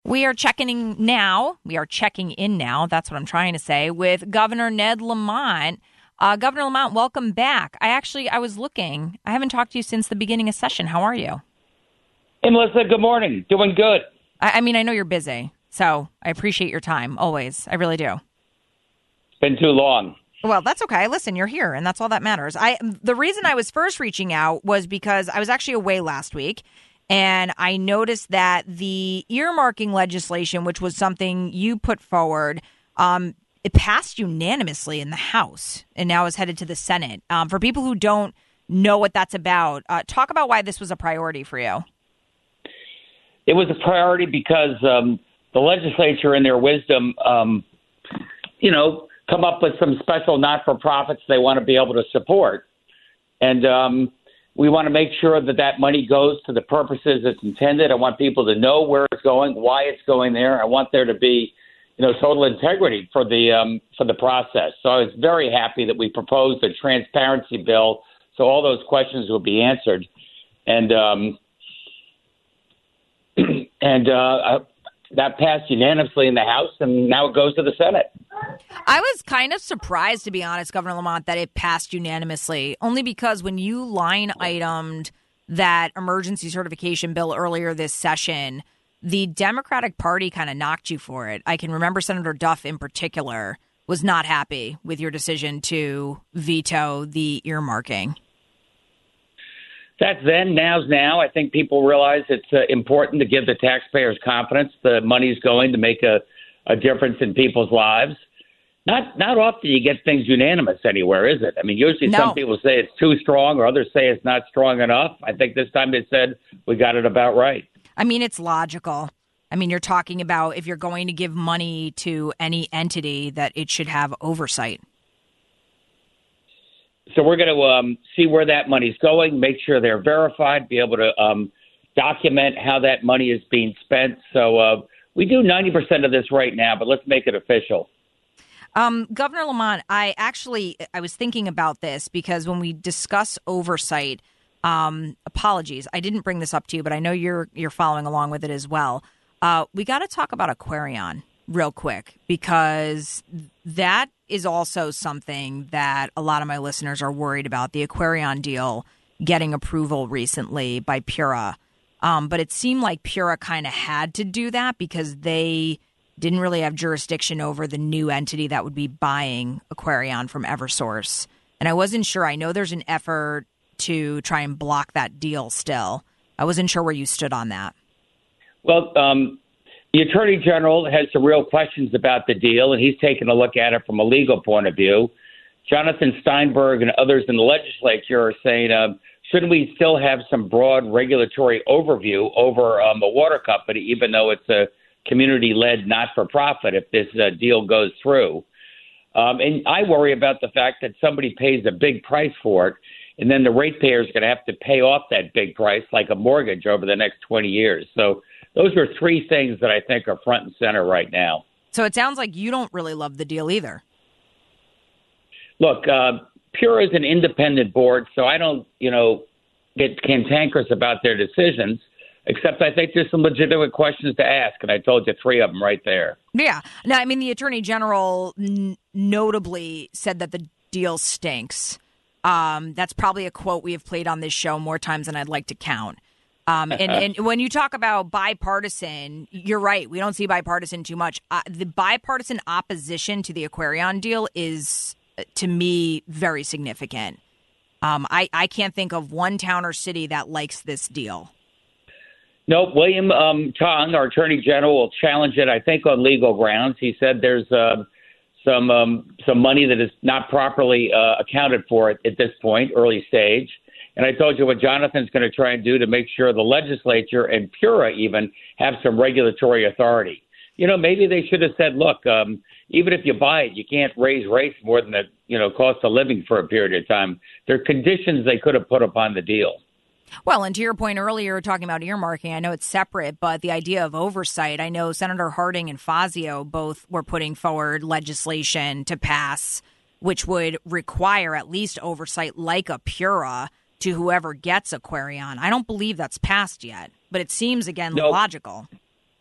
We are checking in now. That's what I'm trying to say, with Governor Ned Lamont. Governor Lamont, welcome back. I was looking. I haven't talked to you since the beginning of session. How are you? Hey, Melissa, good morning. Doing good. I mean, I know you're busy, so I appreciate your time, always. I really do. It's been too long. Well, that's okay. Listen, you're here, and that's all that matters. The reason I was first reaching out was because I was actually away last week, and I noticed that the earmarking legislation, which was something you put forward, it passed unanimously in the House, and now is headed to the Senate. For people who don't know what that's about, talk about why this was a priority for you. It was a priority because the legislature, in their wisdom, come up with some special not-for-profits they want to be able to support. And we want to make sure that money goes to the purposes it's intended. I want people to know where it's going, why it's going there. I want there to be, total integrity for the process. So I was very happy that we proposed a transparency bill so all those questions will be answered. And that passed unanimously in the House, and now it goes to the Senate. I was kind of surprised, to be honest, Governor Lamont, that it passed unanimously, only because when you line itemed that emergency certification bill earlier this session, the Democratic Party kind of knocked you for it. I can remember Senator Duff in particular was not happy with your decision to veto the earmarking. That's then, now's now. I think people realize it's important to give the taxpayers confidence the money's going to make a difference in people's lives. Not often you get things unanimous anywhere, is it? I mean, usually some people say it's too strong or others say it's not strong enough. I think this time they said we got it about right. I mean, it's logical. I mean, you're talking about if you're going to give money to any entity that it should have oversight. So we're going to see where that money's going, make sure they're verified, be able to document how that money is being spent. So we do 90% of this right now, but let's make it official. Governor Lamont, I was thinking about this because when we discuss oversight, apologies, I didn't bring this up to you, but I know you're following along with it as well. We got to talk about Aquarion real quick, because that is also something that a lot of my listeners are worried about, the Aquarion deal getting approval recently by PURA. But it seemed like PURA kind of had to do that because they didn't really have jurisdiction over the new entity that would be buying Aquarion from Eversource. And I wasn't sure. I know there's an effort to try and block that deal still. I wasn't sure where you stood on that. Well, the Attorney General has some real questions about the deal, and he's taken a look at it from a legal point of view. Jonathan Steinberg and others in the legislature are saying, shouldn't we still have some broad regulatory overview over a water company, even though it's a community-led not-for-profit, if this deal goes through? And I worry about the fact that somebody pays a big price for it, and then the ratepayer is going to have to pay off that big price like a mortgage over the next 20 years. So those are three things that I think are front and center right now. So it sounds like you don't really love the deal either. Look, PURA is an independent board, so I don't, get cantankerous about their decisions, except I think there's some legitimate questions to ask, and I told you three of them right there. Yeah. No, I mean, the Attorney General notably said that the deal stinks. That's probably a quote we have played on this show more times than I'd like to count. And when you talk about bipartisan, you're right. We don't see bipartisan too much. The bipartisan opposition to the Aquarion deal is, to me, very significant. I can't think of one town or city that likes this deal. No, William Tong, our Attorney General, will challenge it, I think, on legal grounds. He said there's some money that is not properly accounted for at this point, early stage. And I told you what Jonathan's going to try and do to make sure the legislature and PURA even have some regulatory authority. Maybe they should have said, look, even if you buy it, you can't raise rates more than the cost of living for a period of time. There are conditions they could have put upon the deal. Well, and to your point earlier, talking about earmarking, I know it's separate, but the idea of oversight, I know Senator Harding and Fazio both were putting forward legislation to pass, which would require at least oversight like a PURA to whoever gets Aquarion. I don't believe that's passed yet, but it seems, again, logical.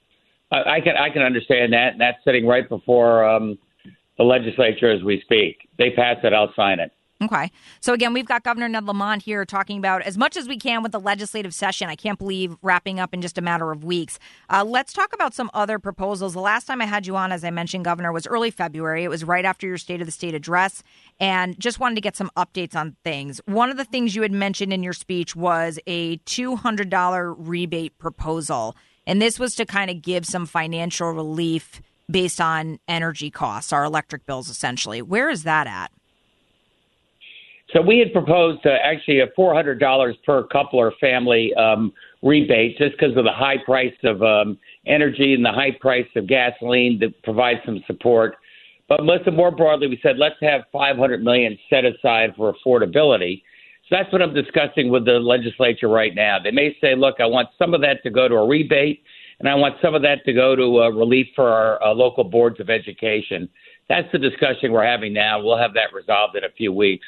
I can understand that, and that's sitting right before the legislature as we speak. They pass it, I'll sign it. Okay. So again, we've got Governor Ned Lamont here talking about as much as we can with the legislative session. I can't believe wrapping up in just a matter of weeks. Let's talk about some other proposals. The last time I had you on, as I mentioned, Governor, was early February. It was right after your State of the State address, and just wanted to get some updates on things. One of the things you had mentioned in your speech was a $200 rebate proposal, and this was to kind of give some financial relief based on energy costs, our electric bills, essentially. Where is that at? So we had proposed actually a $400 per couple or family rebate just because of the high price of energy and the high price of gasoline to provide some support. But Melissa, more broadly, we said let's have $500 million set aside for affordability. So that's what I'm discussing with the legislature right now. They may say, look, I want some of that to go to a rebate, and I want some of that to go to relief for our local boards of education. That's the discussion we're having now. We'll have that resolved in a few weeks.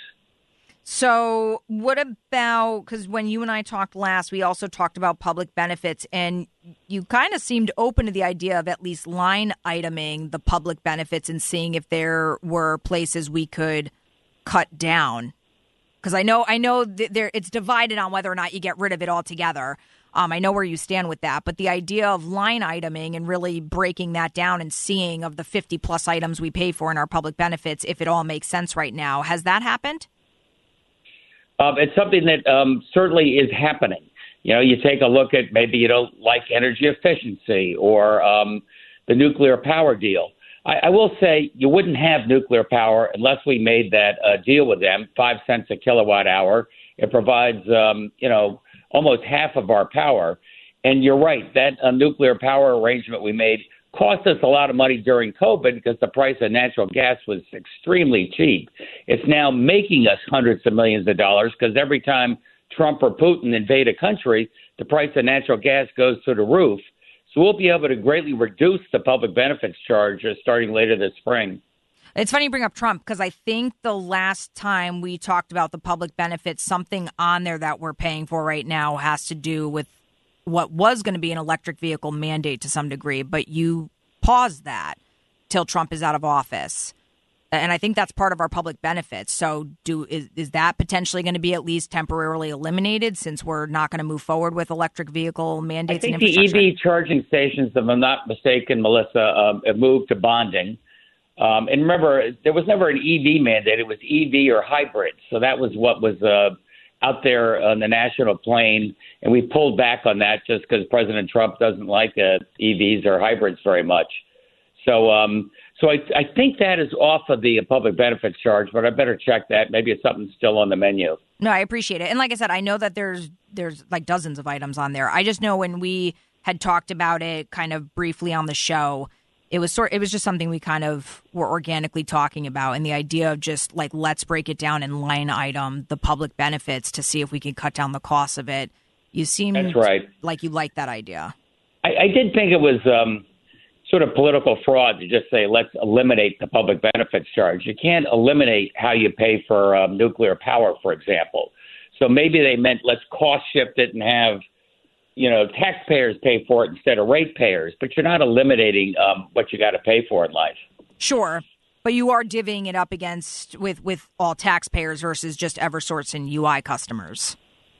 So what about, because when you and I talked last, we also talked about public benefits, and you kind of seemed open to the idea of at least line iteming the public benefits and seeing if there were places we could cut down. Because I know it's divided on whether or not you get rid of it altogether. I know where you stand with that, but the idea of line iteming and really breaking that down and seeing of the 50 plus items we pay for in our public benefits, if it all makes sense right now, has that happened? It's something that certainly is happening. You know, you take a look at maybe you don't like energy efficiency or the nuclear power deal. I will say you wouldn't have nuclear power unless we made that deal with them, 5 cents a kilowatt hour. It provides, almost half of our power. And you're right, that nuclear power arrangement we made cost us a lot of money during COVID because the price of natural gas was extremely cheap. It's now making us hundreds of millions of dollars because every time Trump or Putin invade a country, the price of natural gas goes through the roof. So we'll be able to greatly reduce the public benefits charge starting later this spring. It's funny you bring up Trump because I think the last time we talked about the public benefits, something on there that we're paying for right now has to do with what was going to be an electric vehicle mandate to some degree, but you paused that till Trump is out of office. And I think that's part of our public benefits. So is that potentially going to be at least temporarily eliminated since we're not going to move forward with electric vehicle mandates? I think the EV charging stations, if I'm not mistaken, Melissa, have moved to bonding. And remember, there was never an EV mandate. It was EV or hybrid. So that was what was out there on the national plane. And we pulled back on that just because President Trump doesn't like EVs or hybrids very much. So I think that is off of the public benefits charge, but I better check that. Maybe it's something still on the menu. No, I appreciate it. And like I said, I know that there's like dozens of items on there. I just know when we had talked about it kind of briefly on the show, it was just something we kind of were organically talking about, and the idea of just like, let's break it down and line item the public benefits to see if we can cut down the cost of it. You seem That's right. like you like that idea. I did think it was sort of political fraud to just say, let's eliminate the public benefits charge. You can't eliminate how you pay for nuclear power, for example. So maybe they meant let's cost shift it and have, taxpayers pay for it instead of ratepayers. But you're not eliminating what you got to pay for in life. Sure. But you are divvying it up against with all taxpayers versus just Eversource and UI customers.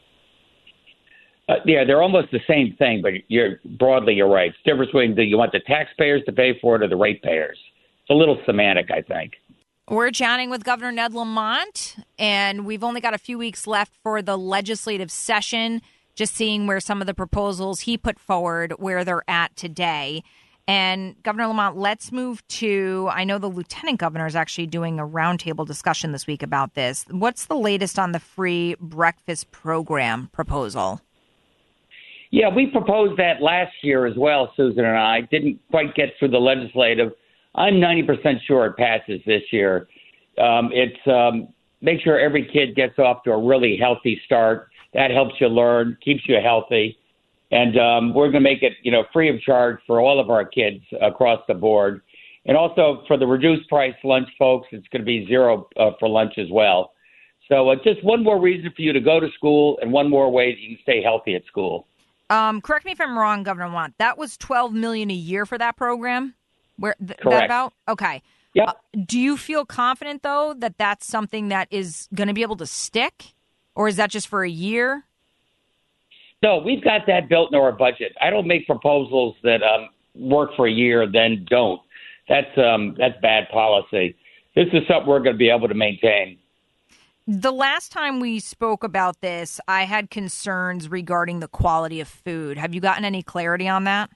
Yeah, they're almost the same thing, but you're right. It's the difference between do you want the taxpayers to pay for it or the ratepayers. It's a little semantic, I think. We're chatting with Governor Ned Lamont, and we've only got a few weeks left for the legislative session, just seeing where some of the proposals he put forward, where they're at today. And Governor Lamont, let's move to, I know the Lieutenant Governor is actually doing a roundtable discussion this week about this. What's the latest on the free breakfast program proposal? Yeah, we proposed that last year as well, Susan and I. Didn't quite get through the legislative. I'm 90% sure it passes this year. It's make sure every kid gets off to a really healthy start. That helps you learn, keeps you healthy. And we're going to make it, free of charge for all of our kids across the board. And also for the reduced price lunch folks, it's going to be zero for lunch as well. So just one more reason for you to go to school and one more way that you can stay healthy at school. Correct me if I'm wrong, Governor Lamont. That was $12 million a year for that program. Correct. That about? Okay. Yep. Do you feel confident though that that's something that is going to be able to stick, or is that just for a year? No, we've got that built into our budget. I don't make proposals that work for a year then don't. That's bad policy. This is something we're going to be able to maintain. The last time we spoke about this, I had concerns regarding the quality of food. Have you gotten any clarity on that?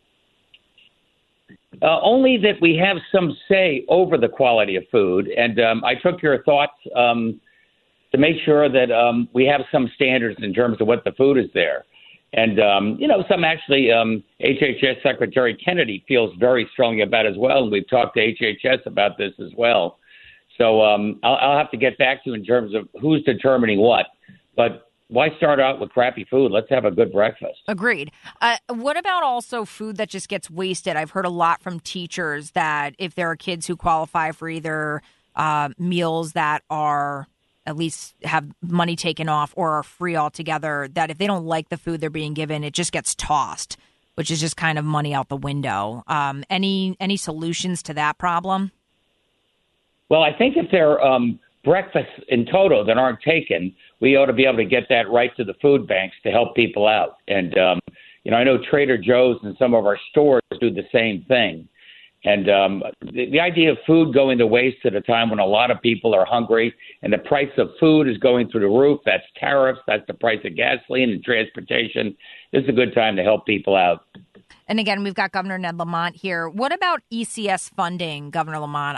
Only that we have some say over the quality of food. And I took your thoughts to make sure that we have some standards in terms of what the food is there. And, some actually HHS Secretary Kennedy feels very strongly about as well. And we've talked to HHS about this as well. So I'll have to get back to you in terms of who's determining what. But why start out with crappy food? Let's have a good breakfast. Agreed. What about also food that just gets wasted? I've heard a lot from teachers that if there are kids who qualify for either meals that are at least have money taken off or are free altogether, that if they don't like the food they're being given, it just gets tossed, which is just kind of money out the window. Any solutions to that problem? Well, I think if they're breakfasts in total that aren't taken, we ought to be able to get that right to the food banks to help people out. And, I know Trader Joe's and some of our stores do the same thing. And the idea of food going to waste at a time when a lot of people are hungry and the price of food is going through the roof, that's tariffs, that's the price of gasoline and transportation. This is a good time to help people out. And again, we've got Governor Ned Lamont here. What about ECS funding, Governor Lamont?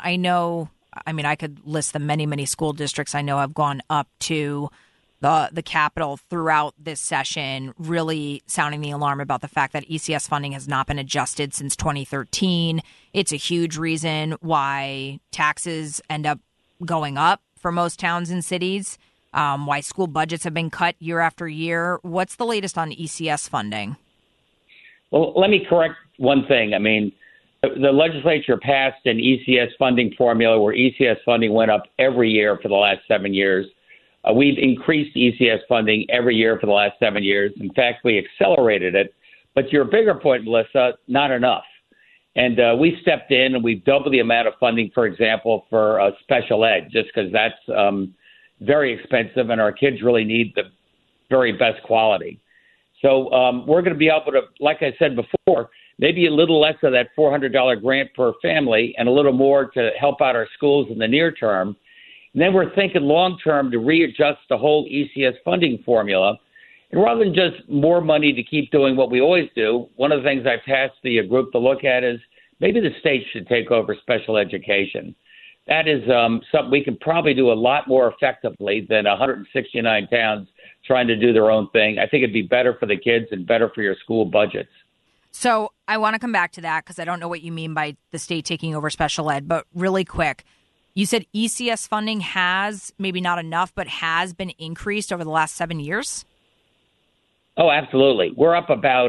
I could list the many, many school districts I know have gone up to the Capitol throughout this session, really sounding the alarm about the fact that ECS funding has not been adjusted since 2013. It's a huge reason why taxes end up going up for most towns and cities, why school budgets have been cut year after year. What's the latest on ECS funding? Well, let me correct one thing. I mean, the legislature passed an ECS funding formula where ECS funding went up every year for the last 7 years. We've increased ECS funding every year for the last 7 years. In fact, we accelerated it. But your bigger point, Melissa, not enough. And we stepped in and we've doubled the amount of funding, for example, for special ed, just because that's very expensive and our kids really need the very best quality. So we're going to be able to, like I said before, maybe a little less of that $400 grant per family and a little more to help out our schools in the near term. And then we're thinking long term to readjust the whole ECS funding formula. And rather than just more money to keep doing what we always do, one of the things I've tasked the group to look at is maybe the state should take over special education. That is something we can probably do a lot more effectively than 169 towns trying to do their own thing. I think it'd be better for the kids and better for your school budgets. So I want to come back to that because I don't know what you mean by the state taking over special ed, but really quick. You said ECS funding has, maybe not enough, but has been increased over the last 7 years? Oh, absolutely. We're up about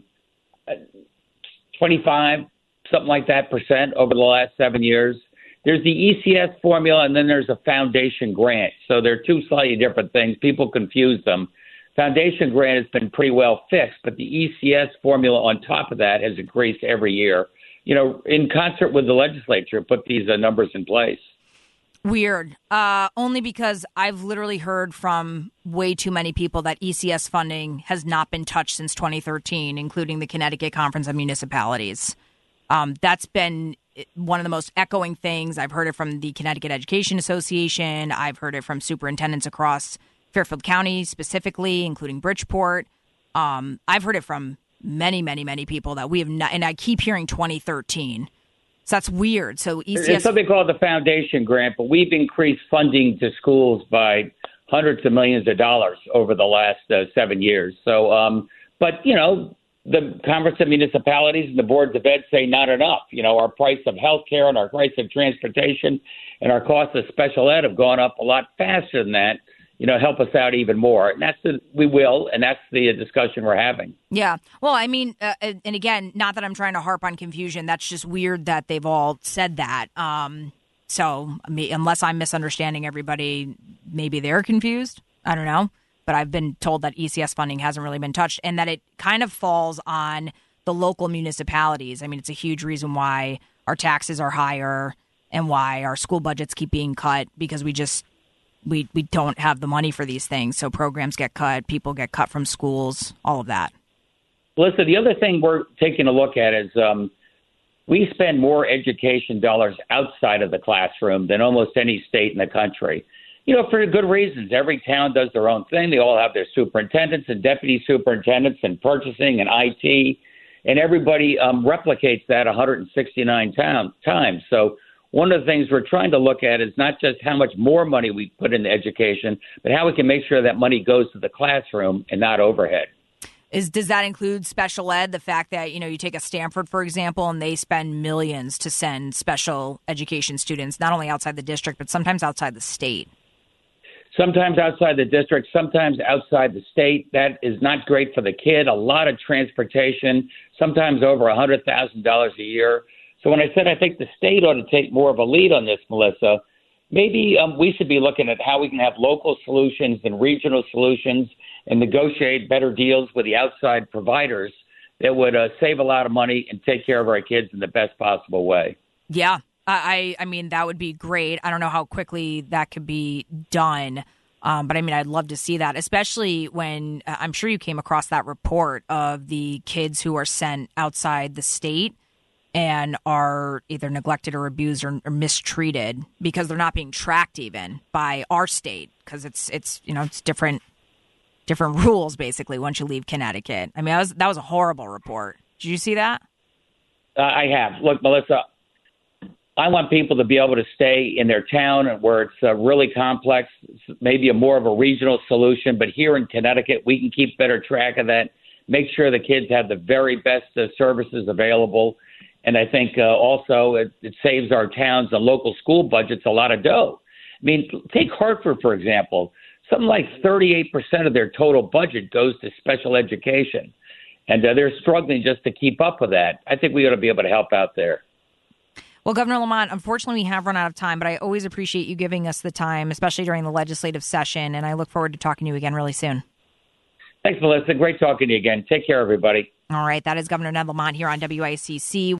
25, something like that, % over the last 7 years. There's the ECS formula, and then there's a foundation grant. So they're two slightly different things. People confuse them. Foundation grant has been pretty well fixed, but the ECS formula on top of that has increased every year. In concert with the legislature, put these numbers in place. Weird. Only because I've literally heard from way too many people that ECS funding has not been touched since 2013, including the Connecticut Conference of Municipalities. That's been one of the most echoing things. I've heard it from the Connecticut Education Association. I've heard it from superintendents across Fairfield County specifically, including Bridgeport. I've heard it from many, many, many people that we have not, and I keep hearing 2013. So that's weird. So ECS... There's something called the foundation grant, but we've increased funding to schools by hundreds of millions of dollars over the last 7 years. So, the Conference of Municipalities and the boards of ed say not enough. Our price of health care and our price of transportation and our cost of special ed have gone up a lot faster than that. Help us out even more. And we will, and that's the discussion we're having. Yeah. Well, I mean, and again, not that I'm trying to harp on confusion. That's just weird that they've all said that. So unless I'm misunderstanding everybody, maybe they're confused. I don't know. but I've been told that ECS funding hasn't really been touched and that it kind of falls on the local municipalities. I mean, it's a huge reason why our taxes are higher and why our school budgets keep being cut, because we don't have the money for these things. So programs get cut, people get cut from schools, all of that. Listen, the other thing we're taking a look at is we spend more education dollars outside of the classroom than almost any state in the country. You know, for good reasons. Every town does their own thing. They all have their superintendents and deputy superintendents and purchasing and IT, and everybody replicates that 169 times. So one of the things we're trying to look at is not just how much more money we put into education, but how we can make sure that money goes to the classroom and not overhead. Does that include special ed? The fact that, you take a Stanford, for example, and they spend millions to send special education students, not only outside the district, but sometimes outside the state. Sometimes outside the district, sometimes outside the state. That is not great for the kid. A lot of transportation, sometimes over $100,000 a year. So when I said I think the state ought to take more of a lead on this, Melissa, maybe we should be looking at how we can have local solutions and regional solutions and negotiate better deals with the outside providers that would save a lot of money and take care of our kids in the best possible way. Yeah. I mean, that would be great. I don't know how quickly that could be done. But I mean, I'd love to see that, especially when I'm sure you came across that report of the kids who are sent outside the state and are either neglected or abused or mistreated because they're not being tracked even by our state, because it's different rules basically once you leave Connecticut. I mean, that was a horrible report. Did you see that? I have. Look, Melissa, I want people to be able to stay in their town where it's really complex, maybe more of a regional solution. But here in Connecticut, we can keep better track of that, make sure the kids have the very best services available. And I think also it saves our towns and local school budgets a lot of dough. I mean, take Hartford, for example. Something like 38% of their total budget goes to special education. And they're struggling just to keep up with that. I think we ought to be able to help out there. Well, Governor Lamont, unfortunately, we have run out of time, but I always appreciate you giving us the time, especially during the legislative session, and I look forward to talking to you again really soon. Thanks, Melissa. Great talking to you again. Take care, everybody. All right. That is Governor Ned Lamont here on WICC.